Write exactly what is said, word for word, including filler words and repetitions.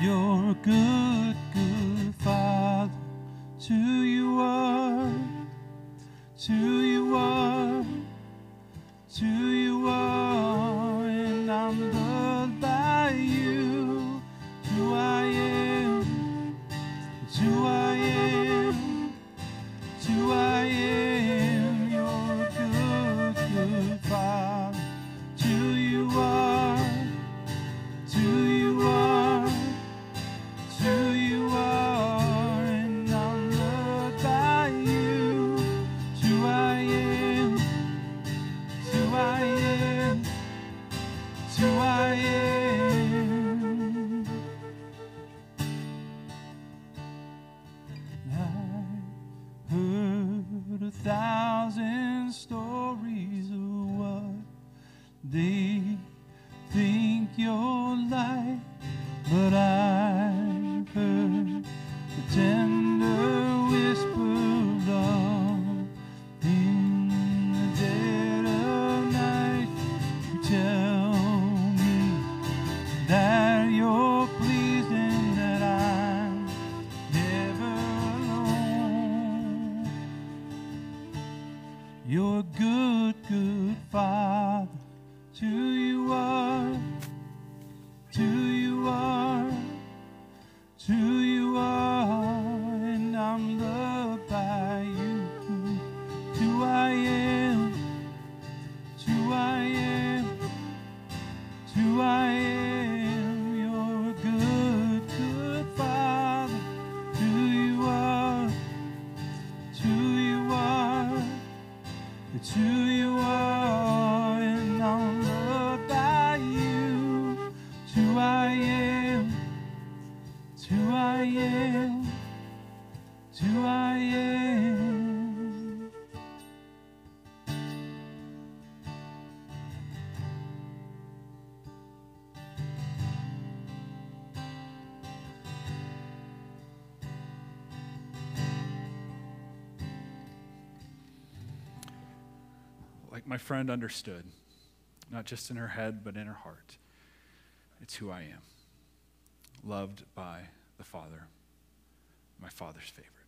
You're a good, good Father. To you are, to you are, to you are, and I'm loved by you. Who I am, it's who I am, it's who I am. You're a good, good Father. To you are, to you are, to you are, and I'm loved by you. It's who I am, it's who I am, it's who I am. I've heard a thousand stories of what they think you're like, but I've heard the tender whisper of love in the dead of night. You tell me that you're pleased and that I'm never alone. You're a good, good Father. To you are, to you are, to you are, and I'm loved by you. It's who I am, it's who I am, it's who I am. You're a good, good Father. To you are, to you are, it's who you are, and I'm loved by you. It's who I am, it's who I am, it's who I am. Like my friend understood, not just in her head, but in her heart. It's who I am, loved by the Father, my Father's favorite.